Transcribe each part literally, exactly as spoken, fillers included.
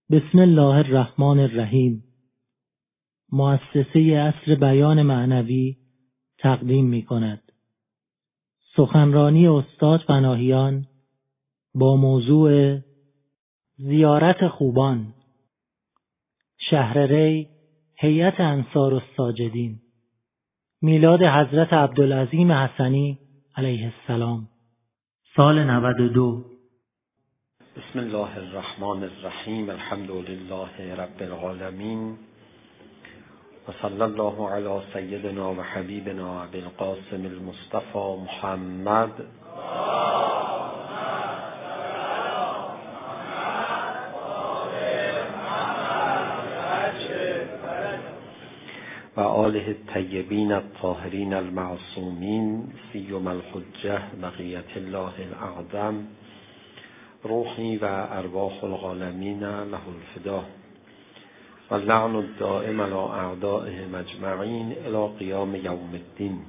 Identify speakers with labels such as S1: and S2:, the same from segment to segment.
S1: بسم الله الرحمن الرحیم. مؤسسه عصر بیان معنوی تقدیم می کند سخنرانی استاد پناهیان با موضوع زیارت خوبان، شهر ری، هیئت انصار الساجدین، میلاد حضرت عبدالعظیم حسنی علیه السلام، سال نود و دو.
S2: بسم الله الرحمن الرحیم. الحمد لله رب العالمین و صلی الله علی سیدنا و حبیبنا ابی القاسم المصطفى محمد و آله الطیبین الطاهرین المعصومین سیما الحجة بقیة الله الاعظم روحی و ارواح العالمین له الفدا و اللعن الدائم علی اعدائهم اجمعین الی قیام یوم الدین.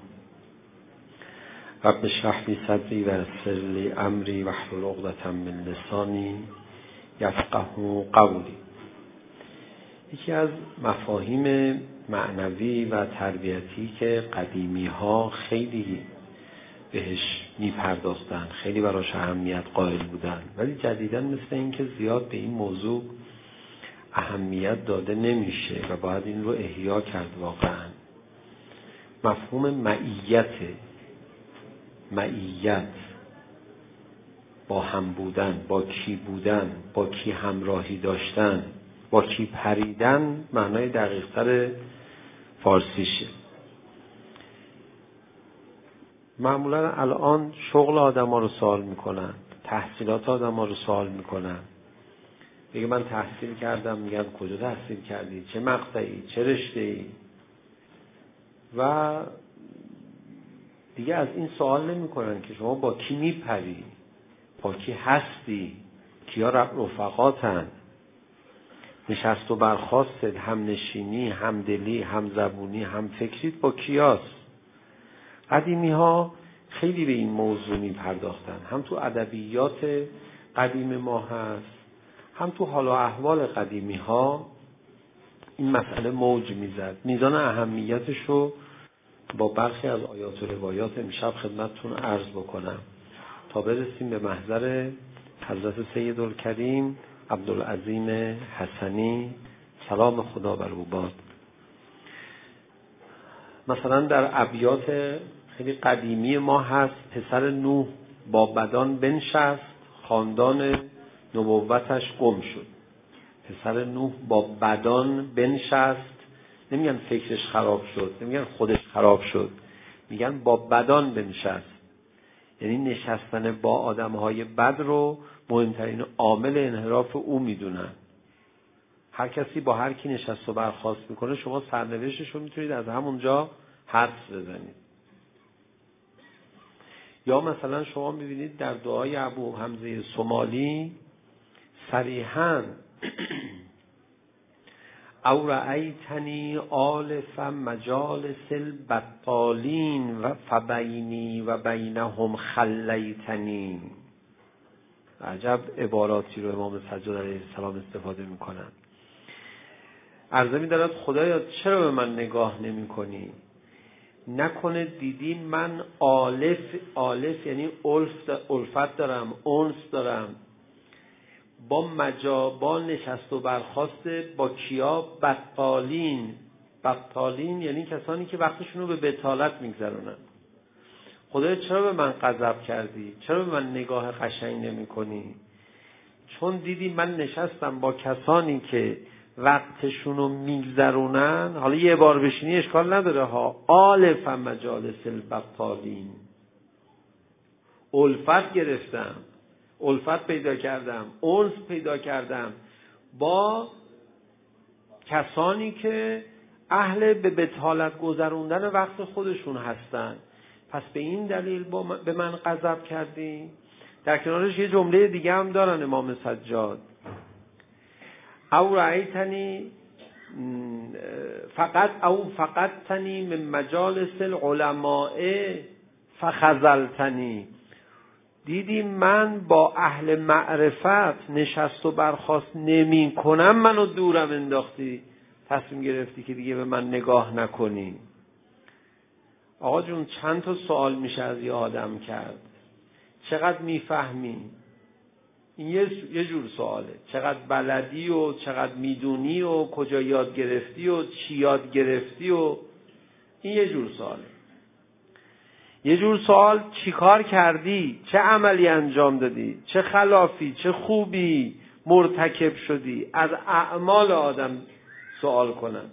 S2: رب اشرح لی صدری و یسر لی امری واحلل عقدة من لسانی یفقهوا قولی. یکی از مفاهیم معنوی و تربیتی که قدیمی ها خیلی بهش میپرداختن، خیلی براش اهمیت قائل بودن، ولی جدیداً مثل این که زیاد به این موضوع اهمیت داده نمیشه و باید این رو احیا کرد. واقعاً مفهوم معیت، معیت با هم بودن، با کی بودن، با کی همراهی داشتن، با کی پریدن، معنای دقیق‌تر فارسیشه. معمولا الان شغل آدم ها رو سوال میکنن، تحصیلات آدم ها رو سوال میکنن. میگه من تحصیل کردم، میگن کجا تحصیل کردی، چه مقطعی، چه رشته‌ای، و دیگه از این سوال نمیکنن که شما با کی میپری، با کی هستی، کیا رفقاتن، نشست و برخاست، هم نشینی، هم دلی، هم زبونی، هم فکریت با کیاست. قدیمی ها خیلی به این موضوع می پرداختن، هم تو ادبیات قدیم ما هست، هم تو حال و احوال قدیمی ها این مسئله موج می زد. میزان اهمیتش رو با برخی از آیات و روایات امشب خدمتتون عرض بکنم تا برسیم به محضر حضرت سیدالکریم عبدالعظیم حسنی سلام خدا بر او باد. مثلا در ابیات خیلی قدیمی ما هست: پسر نوح با بدان بنشست، خاندان نبوتش گم شد. پسر نوح با بدان بنشست، نمیگن فکرش خراب شد، نمیگن خودش خراب شد، میگن با بدان بنشست، یعنی نشستن با آدمهای بد رو مهمترین عامل انحراف او میدونن. هر کسی با هر کی نشست و برخاست میکنه، شما سرنوشتش رو میتونید از همونجا حدس بزنید. یا مثلا شما میبینید در دعای ابو حمزه سمالی صریحاً او رأیتنی آلف مجالس البطالین و فبینی و بینهم خلیتنی. عجب عباراتی رو امام سجاد علیه السلام استفاده میکنن. عرضه می‌دارد خدایا چرا به من نگاه نمی کنی؟ نکنه دیدی من آلف، آلف یعنی الفت دارم، انس دارم با مجابا نشست و برخاست با کیا؟ بطالین. بطالین یعنی کسانی که وقتشون رو به بطالت میگذرونن. خدایا چرا به من غضب کردی؟ چرا به من نگاه قشنگ نمی کنی؟ چون دیدی من نشستم با کسانی که وقتشونو میگذرونن. حالا یه بار بشینی اشکال نداره ها. آلف مجالس البطالین، الفت گرفتم، الفت پیدا کردم، انس پیدا کردم با کسانی که اهل به بطالت گذروندن وقت خودشون هستن. پس به این دلیل به من غضب کردی؟ در کنارش یه جمله دیگه هم دارن امام سجاد: او رأیتنی فقط او فقط تنی من مجالس العلماء فخذلتنی. دیدی من با اهل معرفت نشست و برخاست نمی کنم، منو دورم انداختی، تصمیم گرفتی که دیگه به من نگاه نکنی. آقا جون چند تا سوال میشه از یه آدم کرد؟ چقدر میفهمی؟ این یه یه جور سواله. چقدر بلدی و چقدر میدونی و کجا یاد گرفتی و چی یاد گرفتی و این یه جور سواله. یه جور سوال چی کار کردی؟ چه عملی انجام دادی؟ چه خلافی؟ چه خوبی مرتکب شدی؟ از اعمال آدم سوال کنن.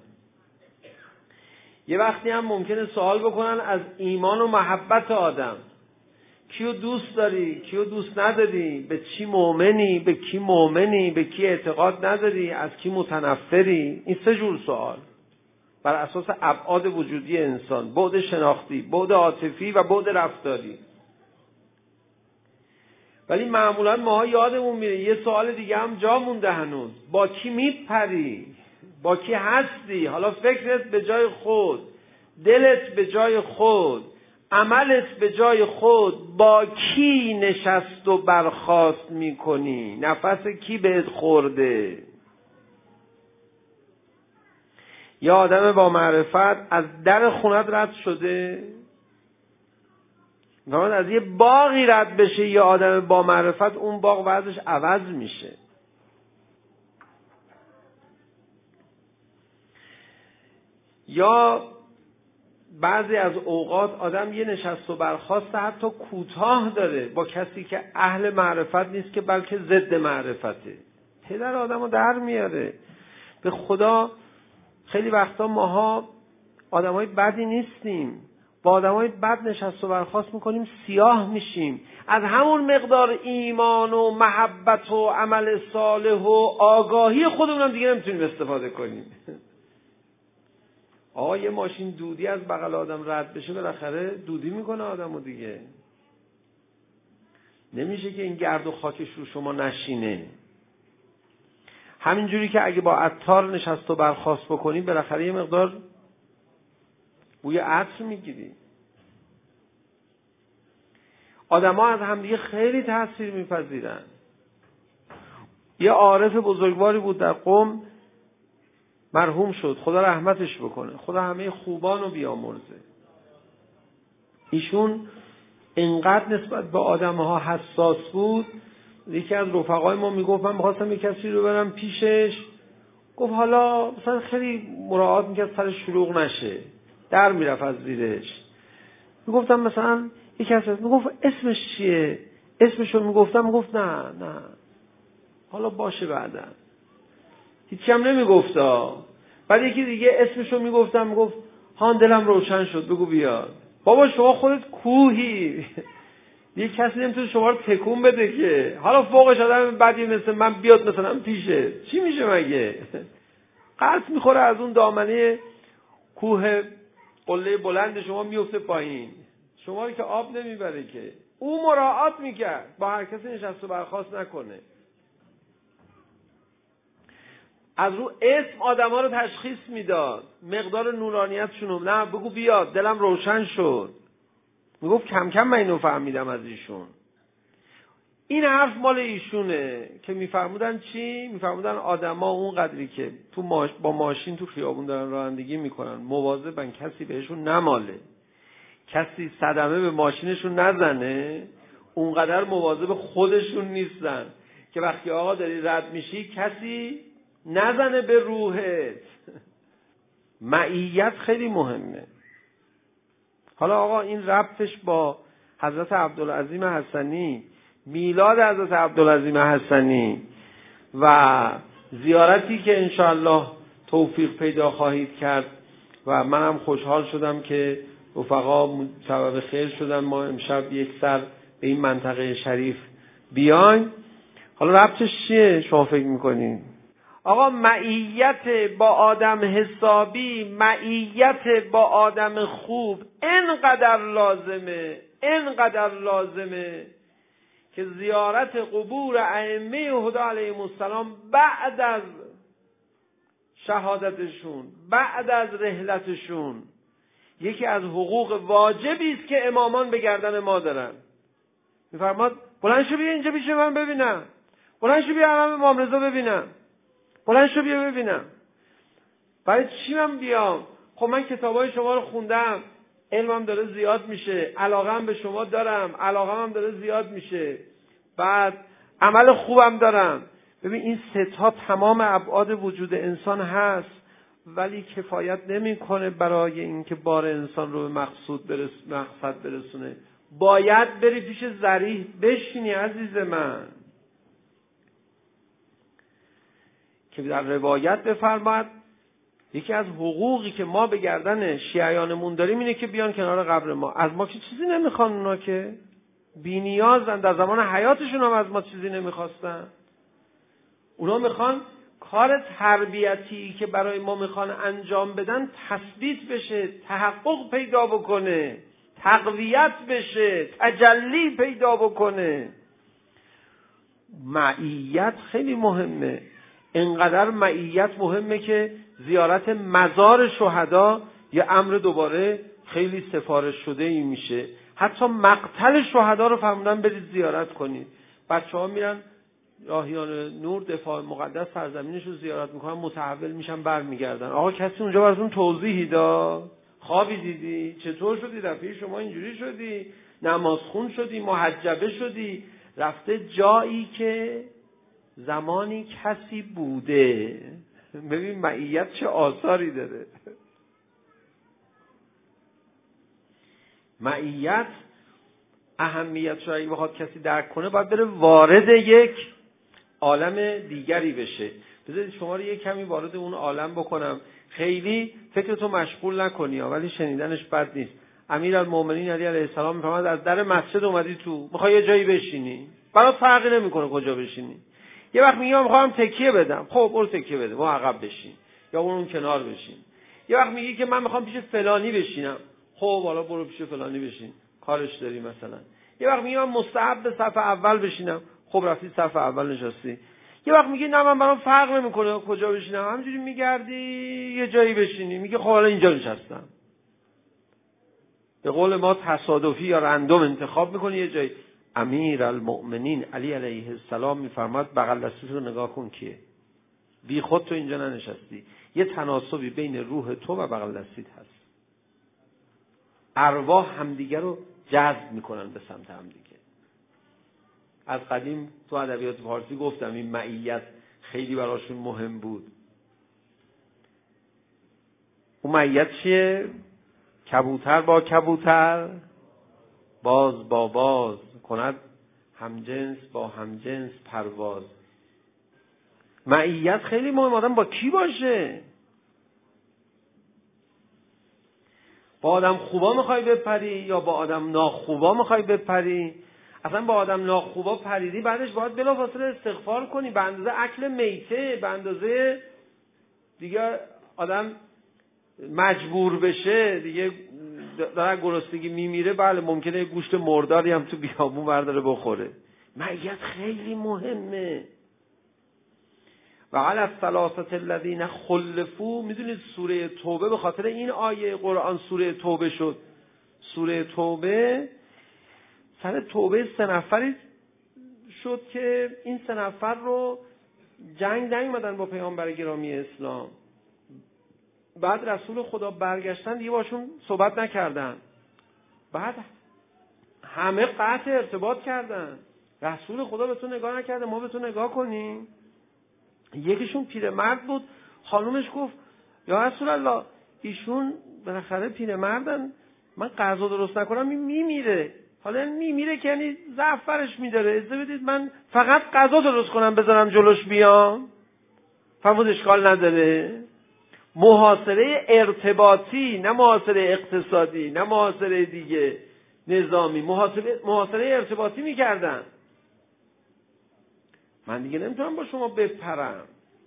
S2: یه وقتی هم ممکنه سوال بکنن از ایمان و محبت آدم. کیو دوست داری؟ کیو دوست نداری؟ به چی مؤمنی؟ به کی مؤمنی؟ به کی اعتقاد نداری؟ از کی متنفری؟ این سه جور سوال بر اساس ابعاد وجودی انسان: بعد شناختی، بعد عاطفی و بعد رفتاری. ولی معمولا ماها یادمون میره یه سوال دیگه هم جا مونده هنوز: با کی میپری؟ با کی هستی؟ حالا فکرت به جای خود، دلت به جای خود، عملت به جای خود، با کی نشست و برخاست میکنی؟ نفس کی بهت خورده؟ یا آدم با معرفت از در خونت رد شده؟ میگم از یه باغی رد بشه یه آدم با معرفت، اون باغ وضعش عوض میشه. یا بعضی از اوقات آدم یه نشست و برخاست حتی کوتاه داره با کسی که اهل معرفت نیست که بلکه ضد معرفته. پدر آدمو در میاره. به خدا خیلی وقتا ماها آدمای بدی نیستیم، با آدمای بد نشست و برخاست میکنیم، سیاه میشیم. از همون مقدار ایمان و محبت و عمل صالح و آگاهی خودمون هم دیگه نمیتونیم استفاده کنیم. آقا یه ماشین دودی از بغل آدم رد بشه بالاخره دودی میکنه آدمو دیگه. نمیشه که این گرد و خاکش رو شما نشینه. همینجوری که اگه با عطار نشست و برخاست بکنی بالاخره یه مقدار بوی عطر میگیری. آدم ها از همدیگه خیلی تأثیر میپذیرن. یه عارف بزرگواری بود در قم، مرحوم شد، خدا رحمتش بکنه، خدا همه خوبان رو بیامرزه. ایشون اینقدر نسبت به آدم ها حساس بود. یکی از رفقای ما میگفت من میخواستم یک کسی رو برم پیشش، گفت حالا مثلا خیلی مراعات میکرد سر شلوغ نشه، در میرفت از زیرش. میگفتم مثلا یک کسی میگفت اسمش چیه؟ اسمشو میگفتم، میگفت نه نه حالا باشه بعدا. هیچی هم نمیگفتا. بعد یکی دیگه اسمشو میگفتم، میگفت هان دلم روشن شد بگو بیاد. بابا شما خودت کوهی، یه کسی نمیتونه شما رو تکون بده که، حالا فوقش آدم بدی مثل من بیاد مثلا پیشه، چی میشه مگه؟ قلط میخوره از اون دامنه کوه قله بلند شما میفته پایین، شما رو که آب نمیبره که. او مراعات میکرد با هر کسی نشست و برخاست نکنه. از رو اسم آدما رو تشخیص میداد، مقدار نورانیتشون رو. نه بگو بیاد دلم روشن شد. میگفت کم کم من اینو فهمیدم از ایشون. این حرف مال ایشونه که میفرمودن چی؟ میفرمودن آدما اون قدری که تو ماش... با ماشین تو خیابون دارن رانندگی میکنن، مواظبن کسی بهشون نماله، کسی صدمه به ماشینشون نزنه، اونقدر مواظب خودشون نیستن که وقتی آقا داری رد میشی کسی نزنه به روحت. معیت خیلی مهمه. حالا آقا این ربطش با حضرت عبدالعظیم حسنی، میلاد حضرت عبدالعظیم حسنی و زیارتی که انشاءالله توفیق پیدا خواهید کرد و منم خوشحال شدم که رفقا سبب خیر شدن ما امشب یک سر به این منطقه شریف بیاین. حالا ربطش چیه شما فکر میکنین؟ آقا معیت با آدم حسابی، معیت با آدم خوب اینقدر لازمه، اینقدر لازمه که زیارت قبور ائمه هدی علیهم السلام بعد از شهادتشون، بعد از رحلتشون، یکی از حقوق واجبی است که امامان به گردن ما دارن. میفرماد بلند شو بیا اینجا پیش من ببینم، بلند شو بیا امام امام رضا ببینم، بلند شو بیا ببینم. برای چی من بیام؟ خب من کتابای شما رو خوندم، علمم داره زیاد میشه، علاقم به شما دارم، علاقم هم داره زیاد میشه، بعد عمل خوبم دارم. ببین این سه تا تمام ابعاد وجود انسان هست، ولی کفایت نمیکنه برای اینکه بار انسان رو به مقصود برس مقصد برسونه. باید بری پیش ذریح بشینی عزیز من، که در روایت بفرماد یکی از حقوقی که ما به گردن شیعیانمون داریم اینه که بیان کنار قبر ما. از ما که چیزی نمیخوان، اونا که بی نیازن، در زمان حیاتشون هم از ما چیزی نمیخواستن. اونا میخوان کار تربیتی که برای ما میخوان انجام بدن تثبیت بشه، تحقق پیدا بکنه، تقویت بشه، تجلی پیدا بکنه. معیت خیلی مهمه، انقدر معیت مهمه که زیارت مزار شهدا یه امر دوباره خیلی سفارش شده ای میشه. حتی مقتل شهدا رو فرمودن برید زیارت کنید. بچه ها میرن راهیان نور دفاع مقدس سرزمینش رو زیارت میکنن، متحول میشن برمیگردن. آقا کسی اونجا براتون توضیحی داد؟ خوابی دیدی؟ چطور شدی رفتی شما اینجوری شدی؟ نماز خون شدی؟ محجبه شدی؟ رفته جایی که زمانی کسی بوده. ببین معیت چه آثاری داره. معیت اهمیت رو اگه بخواد کسی درک کنه باید بره وارد یک عالم دیگری بشه. بذارید شما رو یک کمی وارد اون عالم بکنم، خیلی فکرتو مشغول نکنی ولی شنیدنش بد نیست. امیرالمومنین علی علیه السلام میفرماد از در مسجد اومدی تو، میخوای یه جایی بشینی، برات فرقی نمیکنه کجا بشینی. یه وقت میگی من میخوام تکیه بدم، خب برو تکیه بده، ما عقب بشین یا اون کنار بشین. یه وقت میگی که من میخوام پیش فلانی بشینم، خب حالا برو پیش فلانی بشین، کارش داری مثلا. یه وقت میگی من مستحب به صف اول بشینم، خب رفتی صف اول نشستی. یه وقت میگی نه من برام فرق نمیکنه کجا بشینم، همینجوری میگردی یه جایی بشینی، میگی خب حالا اینجا نشستم. به قول ما تصادفی یا رندوم انتخاب میکنی یه جایی. امیرالمؤمنین علی علیه السلام میفرماد بغل دستت رو نگاه کن کیه، بی خود تو اینجا ننشستی، یه تناسبی بین روح تو و بغل دستیت هست. ارواح همدیگه رو جذب میکنن به سمت همدیگه. از قدیم تو ادبیات فارسی گفتم این معیت خیلی براشون مهم بود. اون معیت چیه؟ کبوتر با کبوتر، باز با باز کند همجنس با همجنس پرواز. معیت خیلی مهم. آدم با کی باشه؟ با آدم خوبا میخوای بپری یا با آدم ناخوبا میخوای بپری؟ اصلا با آدم ناخوبا پریدی بعدش باید بلافاصله استغفار کنی، به اندازه اکل میته، به اندازه دیگه آدم مجبور بشه دیگه داره گرسنگی میمیره، بله ممکنه گوشت مرداری هم تو بیابون برداره بخوره. معیت خیلی مهمه. و علی الثلاثه الذین خلفوا، میدونید سوره توبه به خاطر این آیه قرآن سوره توبه شد. سوره توبه سر توبه سه نفری شد که این سه نفر رو جنگ نیومدن با پیامبر گرامی اسلام. بعد رسول خدا برگشتن دیگه باشون صحبت نکردن، بعد همه قطع ارتباط کردن. رسول خدا به تو نگاه نکرده، ما به تو نگاه کنیم. یکیشون پیرمرد بود، خانومش گفت یا رسول الله ایشون بالاخره پیرمردن، من غذا درست نکنم این میمیره. حالا این میمیره که یعنی ضعفش میداره، اجازه بدید من فقط غذا درست کنم بذارم جلوش بیام. فرمود اشکال نداره. محاصره ارتباطی، نه محاصره اقتصادی، نه محاصره دیگه نظامی، محاصره محاصره ارتباطی میکردن. من دیگه نمیتونم با شما بپرم.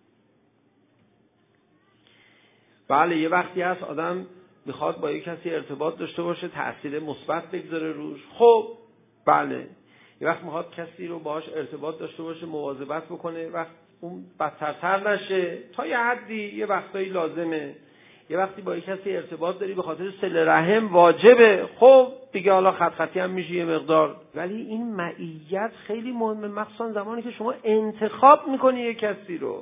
S2: بله یه وقتی هست آدم میخواد با یک کسی ارتباط داشته باشه، تأثیر مثبت بگذاره روش، خب بله. یه وقت میخواد کسی رو باهاش ارتباط داشته باشه، مواظبت بکنه، وقت اون بدترتر نشه تا یه حدی، یه وقتایی لازمه. یه وقتی با یک کسی ارتباط داری به خاطر صله رحم واجبه، خب دیگه حالا خط خطی هم میشه یه مقدار، ولی این معیت خیلی مهمه، مخصوصا زمانی که شما انتخاب میکنی یک کسی رو.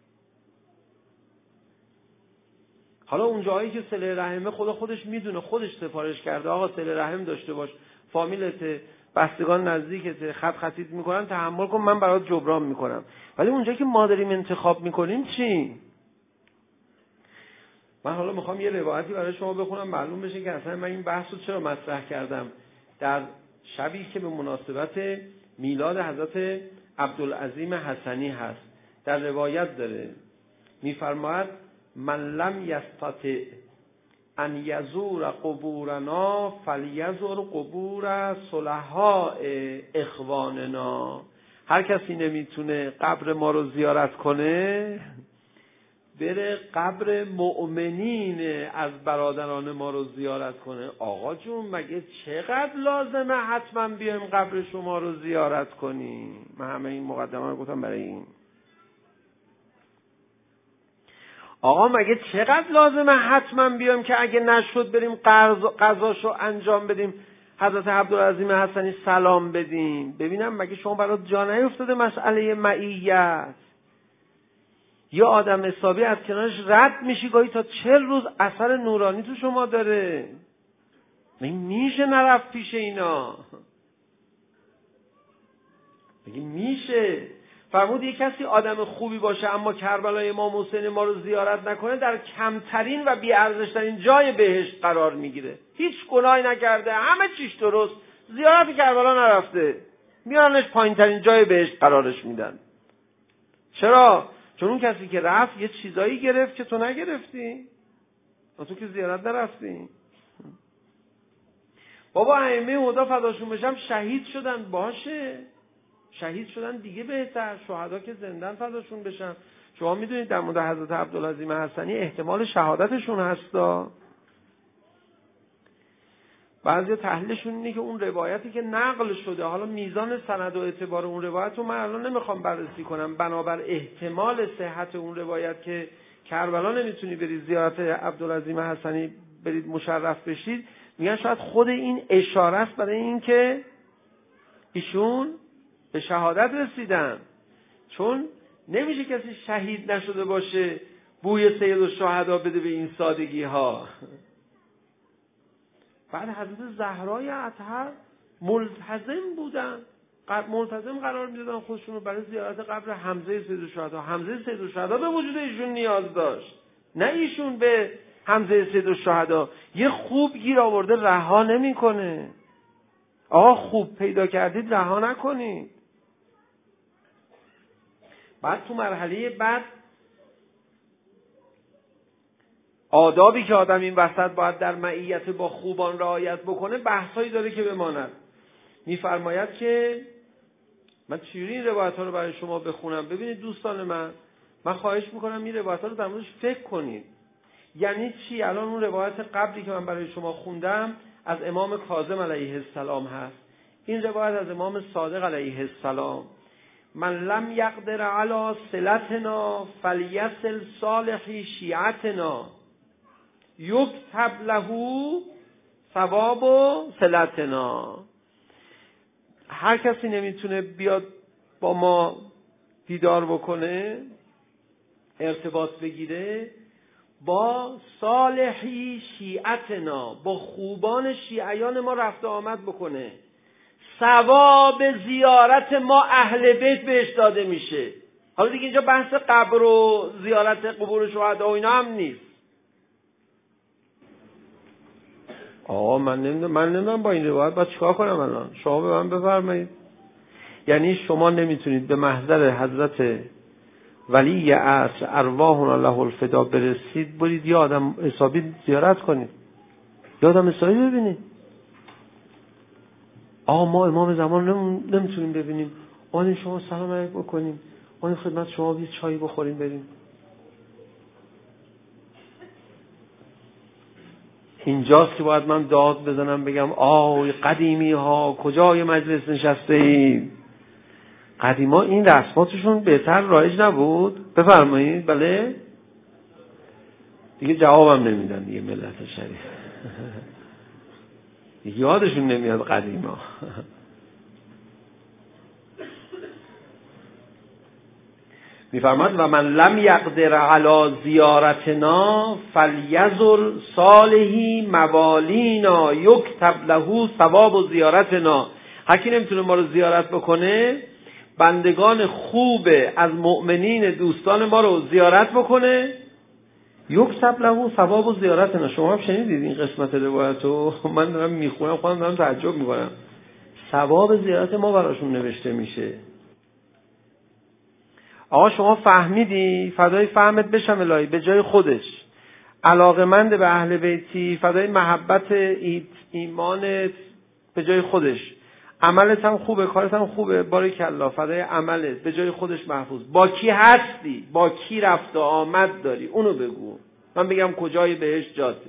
S2: حالا اون جایی که صله رحمه خدا خودش میدونه، خودش سفارش کرده آقا صله رحم داشته باش، فامیلت، بستگان نزدیکت خط خطیت میکنن، تحمل کن، من برات جبران میکنم. ولی اونجایی که ما داریم انتخاب میکنیم چی؟ من حالا میخوام یه روایتی برای شما بخونم معلوم بشه که اصلا من این بحث رو چرا مطرح کردم. در شبی که به مناسبت میلاد حضرت عبدالعظیم حسنی هست، در روایت داره میفرماید من لم یستطع ان یزور قبورنا فلیزور قبور صلحاء اخواننا. هر کسی نمیتونه قبر ما رو زیارت کنه، بره قبر مؤمنین از برادران ما رو زیارت کنه. آقا جون مگه چقدر لازمه حتما بیایم قبر شما رو زیارت کنیم؟ من همه این مقدمه رو گفتم برای این. آقا مگه چقدر لازمه حتما بیایم که اگه نشد بریم قضاشو انجام بدیم، حضرت عبدالعظیم حسنی سلام بدیم؟ ببینم مگه شما برات جا نیفتاده مسئله معیت؟ یا آدم حسابی از کنارش رد میشی گاهی تا چهل روز اثر نورانی تو شما داره. مگه میشه نرفت پیش اینا؟ مگه میشه؟ فرمود یک کسی آدم خوبی باشه اما کربلای امام حسین ما رو زیارت نکنه، در کمترین و بی‌ارزشترین جای بهشت قرار میگیره. هیچ گناهی نکرده، همه چیش درست، زیارت کربلا نرفته، میارنش پایین ترین جای بهشت قرارش میدن. چرا؟ چون اون کسی که رفت یه چیزایی گرفت که تو نگرفتی، تو که زیارت نرفتی. بابا ائمه هدا فداشون بشم شهید شدن، باشه شهید شدن دیگه بهتر، شهدا که زندن فداشون بشن. شما میدونید در مورد حضرت عبدالعظیم حسنی احتمال شهادتشون هستا. بعضی تحلیلشون اینه که اون روایتی که نقل شده، حالا میزان سند و اعتبار اون روایت رو من الان نمیخوام بررسی کنم، بنابر احتمال صحت اون روایت که کربلا نمیتونی برید زیارت عبدالعظیم حسنی برید مشرف بشید، میگن شاید خود این اشاره است برای این که ایشون به شهادت رسیدن. چون نمیشه کسی شهید نشده باشه بوی سید الشهدا بده به این سادگی ها. بعد حضرت زهرای اطهر ملتزم بودن، ملتزم قرار میدادن خودشون رو برای زیارت قبر حمزه سید الشهدا. حمزه سید الشهدا به وجود ایشون نیاز داشت، نه ایشون به حمزه سید الشهدا. یه خوب گیر آورده رها نمیکنه. آقا خوب پیدا کردید رها نکنید. بعد تو مرحله بعد آدابی که آدم این وسط باید در معیت با خوبان رعایت بکنه بحثایی داره که بماند. میفرماید که من چجوری این روایت ها رو برای شما بخونم؟ ببینید دوستان من، من خواهش میکنم این روایت ها رو در موردش فکر کنید. یعنی چی؟ الان اون روایت قبلی که من برای شما خوندم از امام کاظم علیه السلام هست، این روایت از امام صادق علیه السلام. من لم یقدر علی صلتنا فلیصل صالحی شیعتنا یکتب له ثواب صلتنا. هر کسی نمیتونه بیاد با ما دیدار بکنه، ارتباط بگیره، با صالحی شیعتنا، با خوبان شیعیان ما رفت آمد بکنه، ثواب زیارت ما اهل بیت بهش داده میشه. حالا دیگه اینجا بحث قبر و زیارت قبور شهدا و اینا هم نیست. آقا من نمیدونم من نمیدونم با این روایت باید چیکار کنم الان؟ شما به من بفرمایید. یعنی شما نمیتونید به محضر حضرت ولی عصر ارواحنا له الفدا برسید برید یا آدم حسابی زیارت کنید، یا آدم حسابی ببینید. آقا ما امام زمان نمیتونیم ببینیم، آنیم شما سلام علیک بکنیم، آنیم خدمت شما بیز چایی بخوریم بریم. اینجاست که باید من داد بزنم بگم آی قدیمی ها کجای مجلس نشسته اید؟ قدیما این رسماتشون بهتر رایج نبود؟ بفرمایید. بله دیگه جوابم نمیدن دیگه ملت شریف. یادشون نمیاد قدیما. میفرماد و من لم یقدر علی زیارتنا فلیزر صالحی موالینا یکتب له ثواب زیارتنا. هر کی نمیتونه ما رو زیارت بکنه، بندگان خوب از مؤمنین دوستان ما رو زیارت بکنه، یکتب له ثواب زیارتنا. شما هم شنیدید این قسمت روایتو؟ من دارم میخونم خودم دارم تعجب میکنم. ثواب زیارت ما براشون نوشته میشه. آقا شما فهمیدی؟ فدای فهمت بشم الهی. به جای خودش علاقمند به اهل بیتی، فدای محبت ایمانت به جای خودش، عملت هم خوبه، کارت هم خوبه، باریکالله، فدای عملت به جای خودش محفوظ. با کی هستی؟ با کی رفت و آمد داری؟ اونو بگو، من بگم کجای بهش جاته.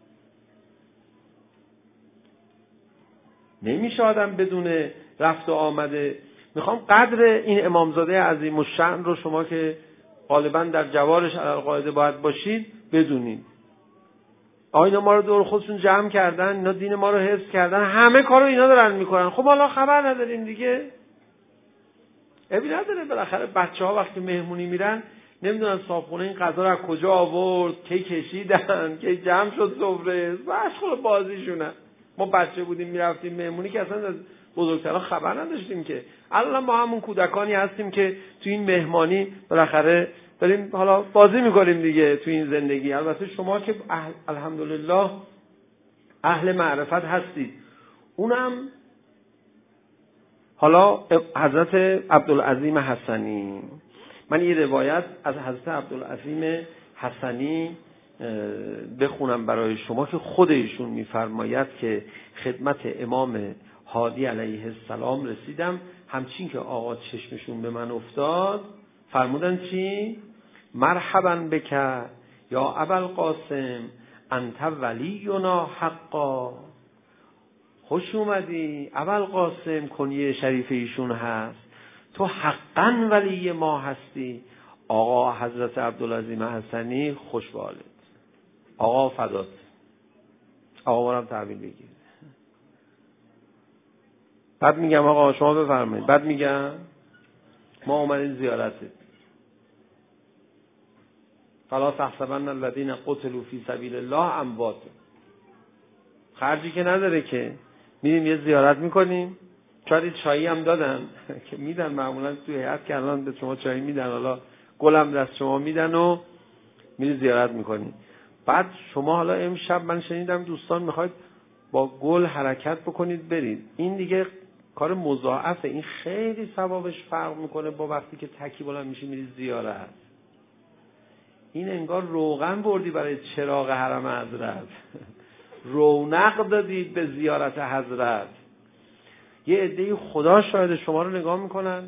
S2: نمیشه آدم بدون رفت و آمده. میخوام قدر این امامزاده عظیم الشأن رو شما که غالبا در جوارش القاعده باید باشید بدونید. آینا ما رو دور خودشون جمع کردن، اینا دین ما رو حفظ کردن، همه کارو اینا دارن میکنن. خب حالا خبر نداریم دیگه، ابی نداره. بالاخره بچه ها وقتی مهمونی میرن نمیدونن صاحبخونه این غذا رو از کجا آورد، کی کشیدن، کی جمع شد سفره، مشغول بازیشونن. ما بچه بودیم میرفتیم مهمونی که اصلا بزرگترها خبر نداشتیم که. الان ما همون کودکانی هستیم که تو این مهمانی بالاخره داریم حالا بازی میکنیم دیگه تو این زندگی. البته شما که اهل الحمدلله اهل معرفت هستید. اونم حالا حضرت عبدالعظیم حسنی، من یه روایت از حضرت عبدالعظیم حسنی بخونم برای شما که خود ایشون میفرماید که خدمت امام هادی علیه السلام رسیدم، همچین که آقا چشمشون به من افتاد فرمودن چی؟ مرحبا بک یا ابوالقاسم انت ولینا حقا. خوش اومدی ابوالقاسم، کنیه شریف ایشون هست، تو حقا ولی ما هستی. آقا حضرت عبدالعظیم حسنی خوش به حالت، آقا فدات، آقا بارم تحویل بگیر. بعد میگم آقا شما بفرمایید، بعد میگم ما اومدیم زیارته. فلا تحسبن الذین قتلوا فی سبیل الله اموات. خرجی که نداره که، میریم یه زیارت میکنیم. شاید چایی هم دادن که میدن، معمولا توی هیئت که الان به شما چایی میدن، حالا گلم دست شما میدن و میری زیارت میکنی. بعد شما حالا امشب من شنیدم دوستان میخواید با گل حرکت بکنید برید. این دیگه کار مضاعفه، این خیلی ثوابش فرق میکنه با وقتی که تکی بلند میشی میری زیارت. این انگار روغن بردی برای چراغ حرم حضرت، رونق دادی به زیارت حضرت. یه عده خدا شاید شما رو نگاه میکنن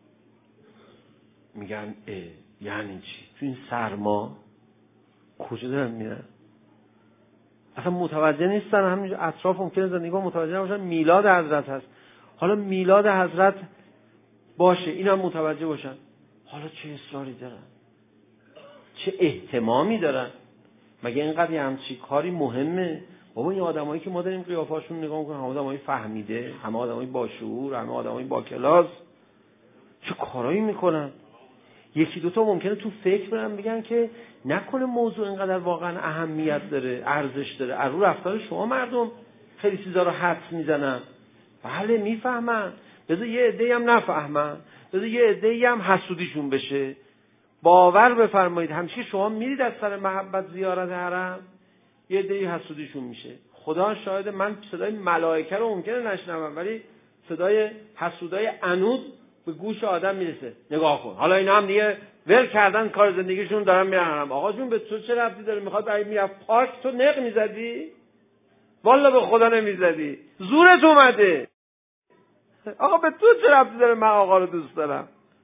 S2: میگن اه یعنی چی تو این سرما کجا دارن میرن؟ اصلا متوجه نیستن. همین اطراف ممکنه زندگی‌ها متوجه نباشن میلاد حضرت هست. حالا میلاد حضرت باشه اینا هم متوجه باشن، حالا چه اصراری دارن، چه اهتمامی دارن؟ مگه اینقدر همچی کاری مهمه؟ بابا این آدمایی که ما داریم قیافاشون نگاه میکنیم، همه آدمای فهمیده، همه آدمای با شعور، همه آدمای با کلاس، چه کارایی میکنن؟ یکی دوتا ممکنه تو فکر برن بگن که نکنه موضوع اینقدر واقعا اهمیت داره، ارزش داره، از رو رفتار شما مردم خیلی چیزا رو حدس میزنن. بله میفهمن، بذار یه عده‌ای هم نفهمن، بذار یه عده‌ای هم حسودیشون بشه. باور بفرمایید همیشه شما میرید از سر محبت زیارت حرم، یه عده‌ای حسودیشون میشه. خدا شاهد، من صدای ملائکه رو ممکنه نشنوم ولی صدای حسودای عنود به گوش آدم میرسه. نگاه کن حالا اینا هم دیگه ول کردن کار زندگیشون، دارن میرن حرم. آقا جون به تو چه ربطی داره؟ میخواد برای میرفت پارک تو نق میزدی؟ والله به خدا نمیزدی، زورت اومده. آقا به تو چه ربطی داره؟ من آقا رو دوست دارم.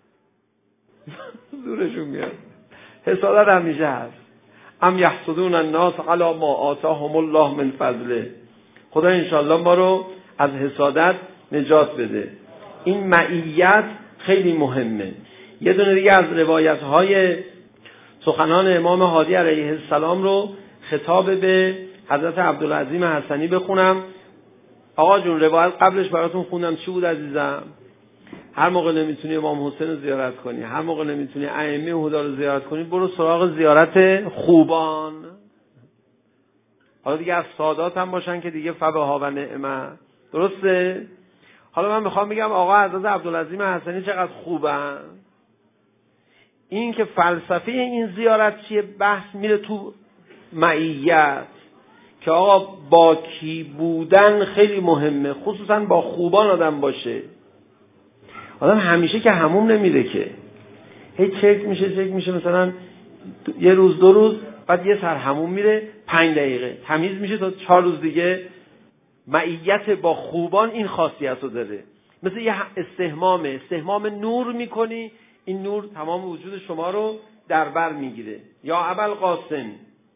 S2: زورشون میاد. حسادت همیشه هست. ام یحسدون الناس علی ما آتاهم الله من فضله. خدا انشالله ما رو از حسادت نجات بده. این معیت خیلی مهمه. یه دونه دیگه از روایت های سخنان امام هادی علیه السلام رو خطاب به حضرت عبدالعظیم حسنی بخونم. آقا جون روایت قبلش براتون خوندم، چی بود عزیزم؟ هر موقع نمیتونی امام حسین رو زیارت کنی، هر موقع نمیتونی ائمه هدا رو زیارت کنی، برو سراغ زیارت خوبان. حالا دیگه از سادات هم باشن که دیگه فبها و نعمه. درسته؟ حالا من میخوام بگم آقا حضرت عبدالعظیم حسنی چقدر خوبن. این که فلسفه این زیارت چیه؟ بحث میره تو معیت که آقا با کی بودن خیلی مهمه، خصوصا با خوبان آدم باشه. آدم همیشه که حموم نمیره که، هی چک میشه چک میشه مثلا یه روز دو روز، بعد یه سر حموم میره پنج دقیقه تمیز میشه تا چهار روز دیگه. معیت با خوبان این خاصیت رو داره، مثل یه استحمامه، استحمام نور میکنی، این نور تمام وجود شما رو در بر میگیره. یا ابوالقاسم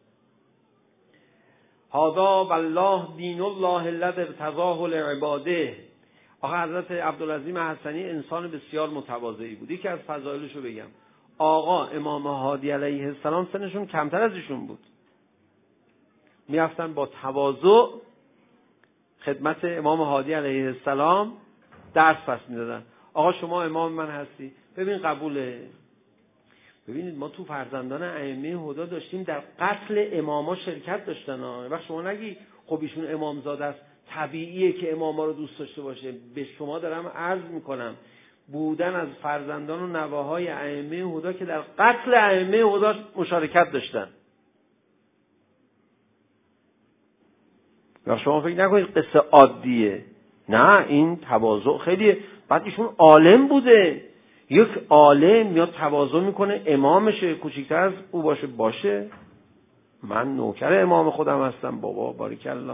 S2: هذا والله دین الله الذی ارتضاه لعباده. آقا حضرت عبدالعظیم حسنی انسان بسیار متواضعی بود. یکی از فضایلش رو بگم، آقا امام هادی علیه السلام سنشون کمتر از ایشون بود، میرفتن با تواضع خدمت امام هادی علیه السلام درس پس میدادن. آقا شما امام من هستی، ببین قبوله. ببینید ما تو فرزندان ائمه هدا داشتیم در قتل اماما شرکت داشتن. وقت شما نگی خب ایشون امامزاده است طبیعیه که اماما رو دوست داشته باشه. به شما دارم عرض میکنم بودن از فرزندان و نواهای ائمه هدا که در قتل ائمه هدا مشارکت داشتن. وقت شما فکر نکنید قصه عادیه، نه این تواضع خیلیه. بعد ایشون عالم بوده، یک عالم یا تواضع میکنه امامشه، کوچیکتر از او باشه باشه من نوکر امام خودم هستم بابا باریکالله.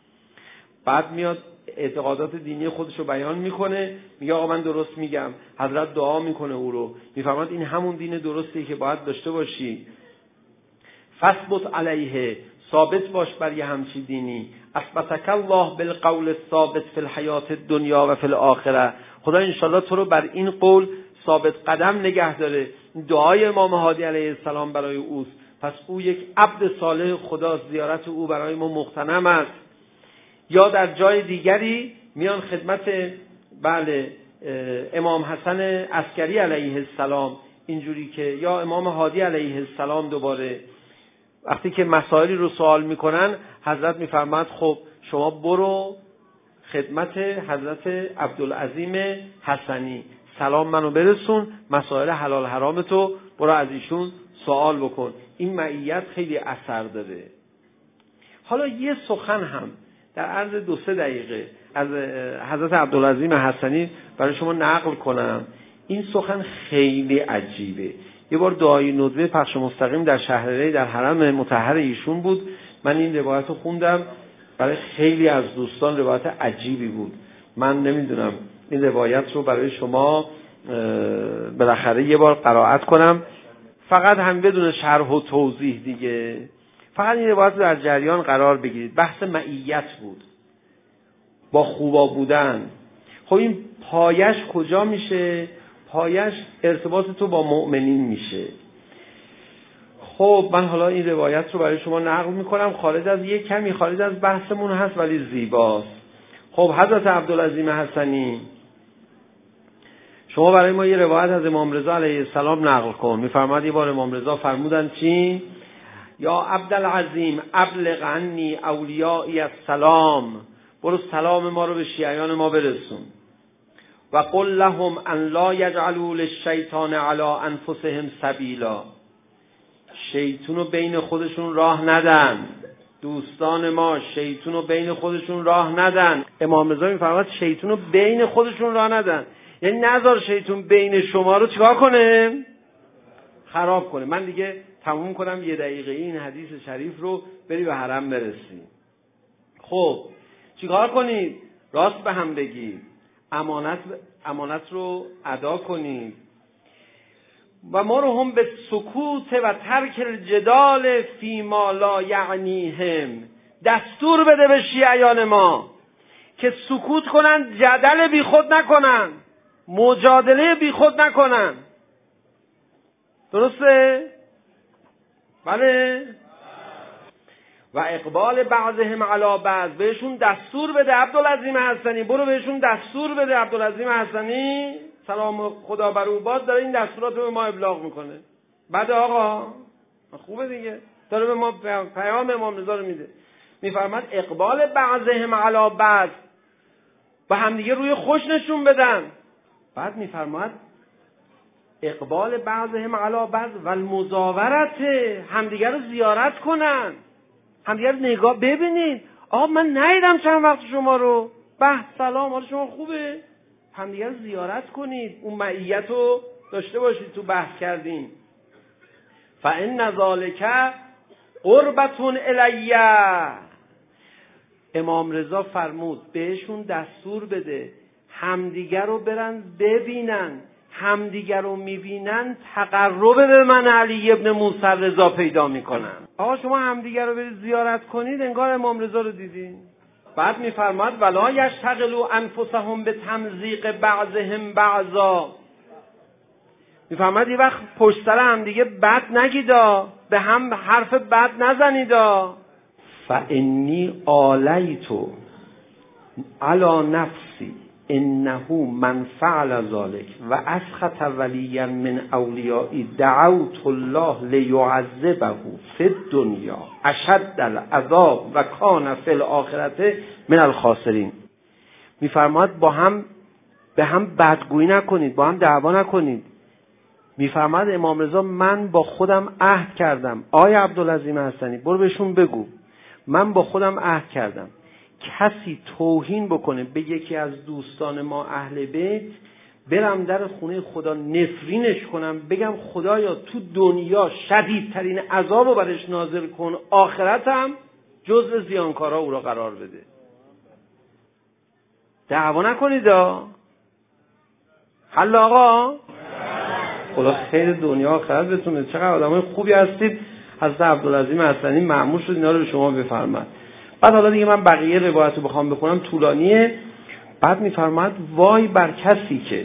S2: بعد میاد اعتقادات دینی خودشو بیان میکنه، میگه آقا من درست میگم. حضرت دعا میکنه او رو، میفرماد این همون دین درستی که باید داشته باشی، فثبت علیه، ثابت باش بر یه همچی دینی. اثبتک الله بالقول الثابت فی الحیات الدنیا و فی الاخره. خدا انشالله تو رو بر این قول ثابت قدم نگه داره. دعای امام هادی علیه السلام برای اوست، پس او یک عبد صالح خدا، زیارت او برای ما مغتنم است. یا در جای دیگری میان خدمت بله امام حسن عسکری علیه السلام، اینجوری که یا امام هادی علیه السلام دوباره وقتی که مسائلی رو سوال میکنن حضرت میفرماد خب شما برو خدمت حضرت عبدالعظیم حسنی، سلام منو برسون، مسائل حلال حرام تو برو از ایشون سوال بکن. این معیت خیلی اثر داره. حالا یه سخن هم در عرض دو سه دقیقه از حضرت عبدالعظیم حسنی برای شما نقل کنم. این سخن خیلی عجیبه. یه بار دعای ندوه پخش مستقیم در شهرری در حرم مطهر ایشون بود. من این روایت رو خوندم، برای خیلی از دوستان روایت عجیبی بود. من نمیدونم این روایت رو برای شما بالاخره یه بار قرائت کنم، فقط هم بدون شرح و توضیح دیگه، فقط این روایت رو در جریان قرار بگیرید. بحث معیت بود، با خوبا بودن. خب این پایش کجا میشه؟ پایش ارتباط تو با مؤمنین میشه. خب من حالا این روایت رو برای شما نقل میکنم، خارج از یک کمی خارج از بحثمون هست ولی زیباست. خب حضرت عبدالعظیم حسنی، شما برای ما یه روایت از امام رضا علیه السلام نقل کن. میفرماد یه بار امام رضا فرمودن چی؟ یا عبدالعظیم ابلغ عنی اولیائی السلام، برو سلام ما رو به شیعیان ما برسون. و قل لهم ان لا یجعلوا للشیطان علی انفسهم سبیلا، شیطون رو بین خودشون راه ندن. دوستان ما شیطون رو بین خودشون راه ندن. امام رضا میفرماد شیطون رو بین خودشون راه ندن، یعنی نذار شیطون بین شما رو چیکار کنه؟ خراب کنه. من دیگه تموم کنم یه دقیقه این حدیث شریف رو بری به حرم برسی. خب چیکار کنید؟ راست به هم بگید، امانت امانت رو ادا کنید. و ما رو هم به سکوت و ترک الجدال فی ما لا یعنیهم، دستور بده به شیعیان ما که سکوت کنن، جدل بی خود نکنن، مجادله بی خود نکنن. درسته؟ بله. و اقبال بعضهم علی بعض، بهشون دستور بده عبدالعظیم حسنی، برو بهشون دستور بده. عبدالعظیم حسنی سلام خدا بر او باد داره این دستورات رو به ما ابلاغ میکنه. بعد آقا خوبه دیگه، داره به ما پیام امام رضا رو میده. میفرماد اقبال بعضهم علی بعض، با همدیگه روی خوش نشون بدن. بعد میفرماد اقبال بعضهم علی بعض و المزاورت، همدیگه رو زیارت کنن، همدیگه رو نگاه ببینید. آقا من ندیدم چند وقت شما رو، به سلام، حال شما خوبه؟ همدیگه رو زیارت کنید، اون معیت رو داشته باشید. تو بحث کردیم فإن ذلک قربة الی. امام رضا فرمود بهشون دستور بده همدیگر رو برن ببینن، همدیگر رو میبینن تقرب به من علی ابن موسی رضا پیدا میکنن. آقا شما همدیگر رو برید زیارت کنید، انگار امام رضا رو دیدین. بعد میفرماد ولا یشتغلوا انفسهم به تمزیق بعضهم بعضا. میفرماد یه وقت پشت سر هم دیگه بد نگیدا، به هم حرف بد نزنیدا. فانی آلیتو علی نفسی انه من فعل ذلك و اسخط ولیا من اولیائی دعوت الله لیعذبه فی الدنیا اشد العذاب و کان فی الاخرة من الخاسرین. میفرماد با هم به هم بدگویی نکنید، با هم دعوا نکنید. میفرماد امام رضا من با خودم عهد کردم، آی عبدالعظیم حسنی برو بهشون بگو من با خودم عهد کردم کسی توهین بکنه به یکی از دوستان ما اهل بیت، برم در خونه خدا نفرینش کنم، بگم خدایا تو دنیا شدیدترین عذاب رو برش نازل کن، آخرتم جزء زیانکارا او را قرار بده. دعوا نکنید ها. حل آقا خدا خیر دنیا آخرت بتونه. چقدر آدمای خوبی هستید. حضرت عبدالعظیم حسنی مأمور شد اینا رو به شما بفرماد. بعد حالا دیگه من بقیه روایت رو بخوام بخونم طولانیه. بعد میفرماد وای بر کسی که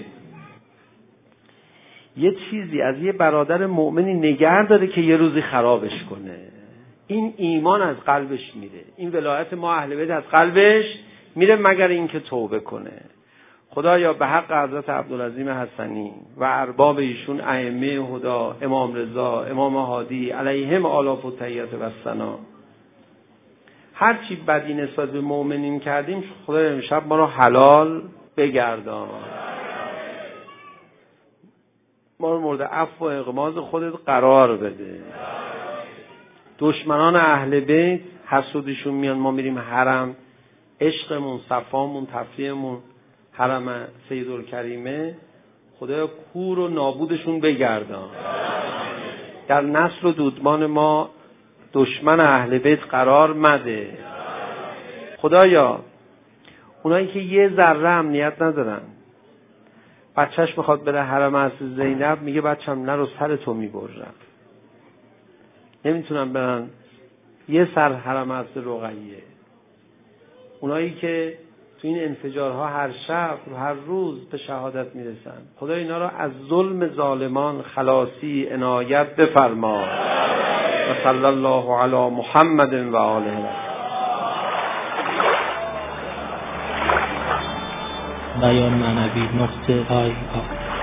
S2: یه چیزی از یه برادر مؤمنی نگه داره که یه روزی خرابش کنه. این ایمان از قلبش میره، این ولایت ما اهل بیت از قلبش میره، مگر اینکه توبه کنه. خدایا به حق حضرت عبدالعظیم حسنی و ارباب ایشون ائمه هدا، امام رضا، امام هادی علیهم آلاف و تحیات و ثنا، هر چی بدی نسبت به مؤمنین کردیم خدای امشب ما رو حلال بگردان، ما رو مورد عفو و اغماض خودت قرار بده. دشمنان اهل بیت حسودشون میان، ما میریم حرم، عشقمون، صفامون، تفریحمون حرم سیدالکریمه، خدایا کور و نابودشون بگردان. در نسل و دودمان ما دشمن اهل بیت قرار مده. خدایا اونایی که یه ذره امنیت ندارن، بچهش میخواد بره حرم حضرت زینب، میگه بچم نرو سر تو میبرم، نمیتونن برن یه سر حرم حضرت رقیه. اونایی که تو این انفجارها هر شب و هر روز به شهادت میرسن، خدا اینا را از ظلم ظالمان خلاصی عنایت بفرما. و صلی الله علی محمد و آله.
S1: بیان معنوی نقطه آی آی